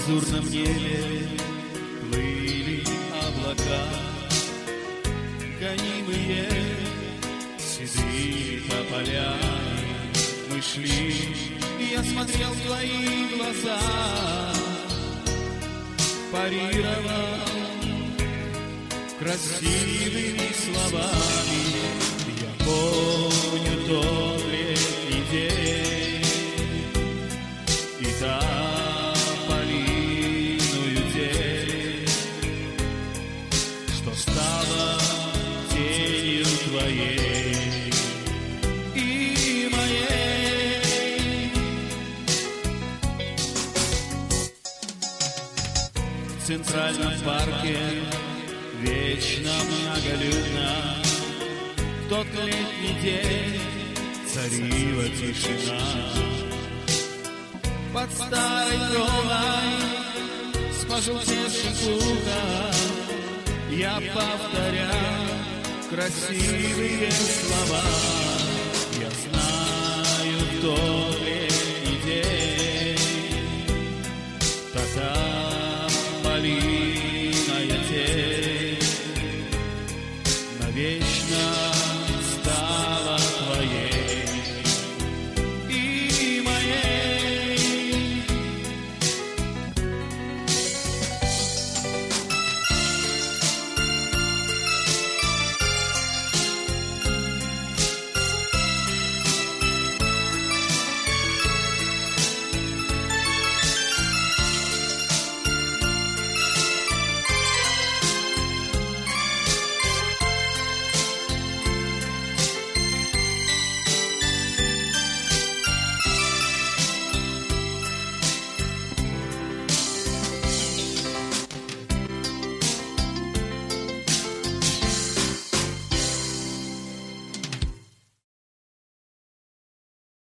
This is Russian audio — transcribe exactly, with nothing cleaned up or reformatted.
лазурном небе плыли облака, гонимые седыми тополями. Мы шли, и я смотрел в твои глаза, парировал красивыми словами. Я помню тот летний день и тополиную зелень, что стало тенью твоей и моей. В Центральном парке вечно многолюдно, в тот летний день царила тишина. Под старой кровлей с пожелтевшим пухом я повторял красивые слова.